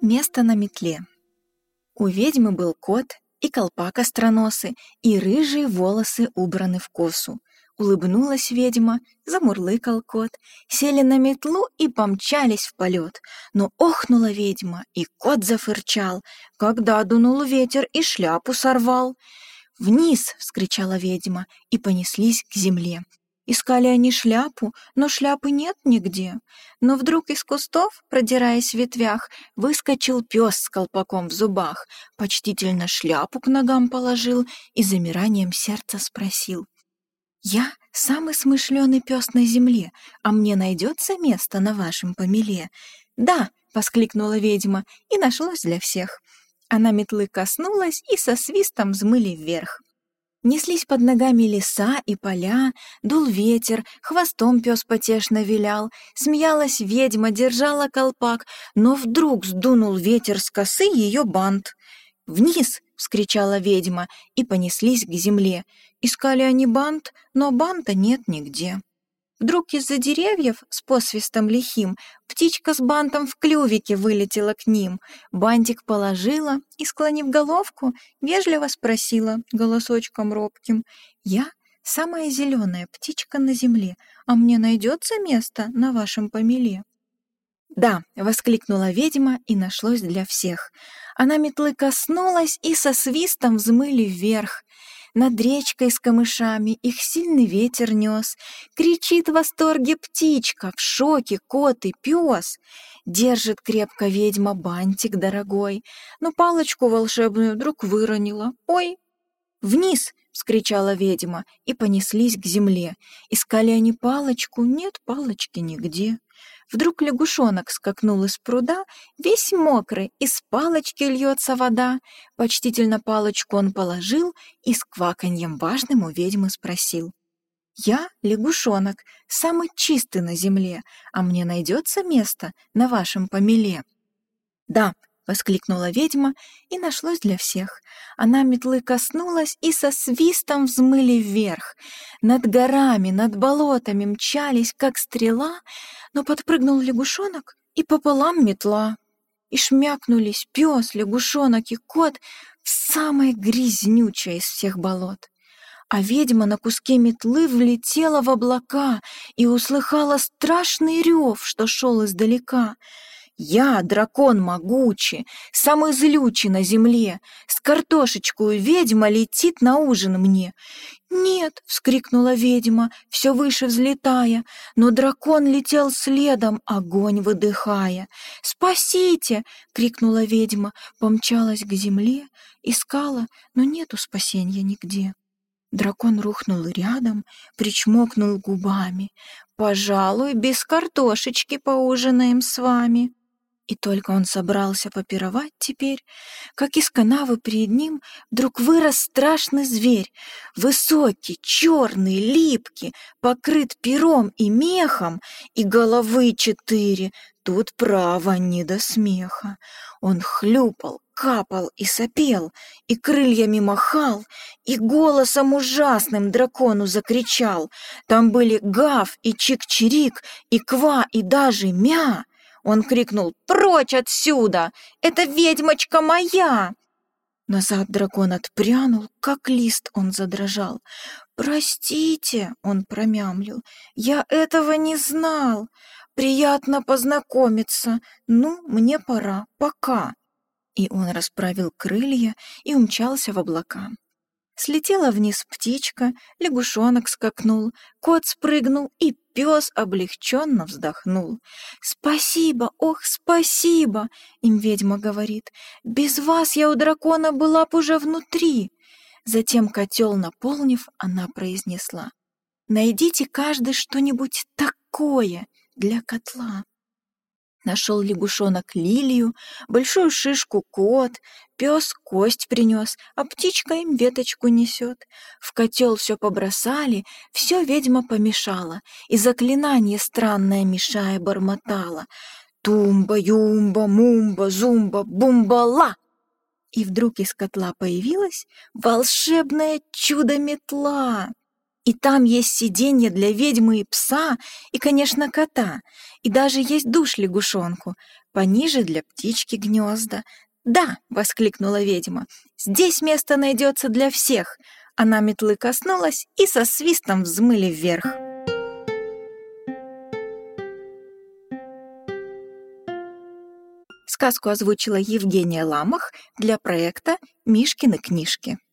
Место на метле. У ведьмы был кот и колпак остроносый, и рыжие волосы убраны в косу. Улыбнулась ведьма, замурлыкал кот, сели на метлу и помчались в полет. Но охнула ведьма, и кот зафырчал, когда дунул ветер и шляпу сорвал. «Вниз!» — вскричала ведьма, и понеслись к земле. Искали они шляпу, но шляпы нет нигде. Но вдруг из кустов, продираясь в ветвях, выскочил пес с колпаком в зубах, почтительно шляпу к ногам положил и замиранием сердца спросил: «Я самый смышленый пес на земле, а мне найдется место на вашем помеле?» «Да!» — воскликнула ведьма, и нашлось для всех. Она метлы коснулась, и со свистом взмыли вверх. Неслись под ногами леса и поля, дул ветер, хвостом пес потешно вилял, смеялась ведьма, держала колпак, но вдруг сдунул ветер с косы ее бант. «Вниз!» — вскричала ведьма, и понеслись к земле. Искали они бант, но банта нет нигде. Вдруг из-за деревьев с посвистом лихим птичка с бантом в клювике вылетела к ним, бантик положила и, склонив головку, вежливо спросила голосочком робким: «Я самая зеленая птичка на земле, а мне найдется место на вашем помеле?» «Да!» — воскликнула ведьма, и нашлось для всех. Она метлы коснулась, и со свистом взмыли вверх. Над речкой с камышами их сильный ветер нес. Кричит в восторге птичка, в шоке кот и пес. Держит крепко ведьма бантик дорогой, но палочку волшебную вдруг выронила. «Ой!» «Вниз!» — вскричала ведьма, и понеслись к земле. Искали они палочку, нет палочки нигде. Вдруг лягушонок скакнул из пруда, весь мокрый, из палочки льется вода. Почтительно палочку он положил и с кваканьем важным у ведьмы спросил: «Я лягушонок, самый чистый на земле, а мне найдется место на вашем помеле?» «Да!» — воскликнула ведьма, и нашлось для всех. Она метлы коснулась, и со свистом взмыли вверх. Над горами, над болотами мчались, как стрела, но подпрыгнул лягушонок, и пополам метла. И шмякнулись пес, лягушонок и кот в самое грязнючее из всех болот. А ведьма на куске метлы влетела в облака и услыхала страшный рев, что шел издалека. «Я, дракон могучий, самый злючий на земле, с картошечкою ведьма летит на ужин мне». «Нет!» — вскрикнула ведьма, все выше взлетая, но дракон летел следом, огонь выдыхая. «Спасите!» — крикнула ведьма, помчалась к земле, искала, но нету спасенья нигде. Дракон рухнул рядом, причмокнул губами: «Пожалуй, без картошечки поужинаем с вами». И только он собрался попировать теперь, как из канавы перед ним вдруг вырос страшный зверь, высокий, черный, липкий, покрыт пером и мехом, и головы 4, тут право не до смеха. Он хлюпал, капал и сопел, и крыльями махал, и голосом ужасным дракону закричал. Там были гав и чик-чирик, и ква, и даже мя. Он крикнул: «Прочь отсюда! Это ведьмочка моя!» Назад дракон отпрянул, как лист он задрожал. «Простите!» — он промямлил. «Я этого не знал! Приятно познакомиться! Ну, мне пора, пока!» И он расправил крылья и умчался в облака. Слетела вниз птичка, лягушонок скакнул, кот спрыгнул, и пес облегченно вздохнул. «Спасибо, ох, спасибо!» — им ведьма говорит. «Без вас я у дракона была б уже внутри!» Затем, котел наполнив, она произнесла: «Найдите каждый что-нибудь такое для котла». Нашел лягушонок лилию, большую шишку кот, пес кость принес, а птичка им веточку несет. В котел все побросали, все ведьма помешала, и заклинание странное мешая бормотала: «Тумба-юмба, мумба, зумба, бумба-ла!» И вдруг из котла появилась волшебное чудо-метла. И там есть сиденье для ведьмы и пса, и, конечно, кота, и даже есть душ лягушонку. пониже для птички гнезда. «Да!» — воскликнула ведьма. «Здесь место найдется для всех!» Она метлы коснулась и со свистом взмыли вверх. Сказку озвучила Евгения Ламах для проекта «Мишкины книжки».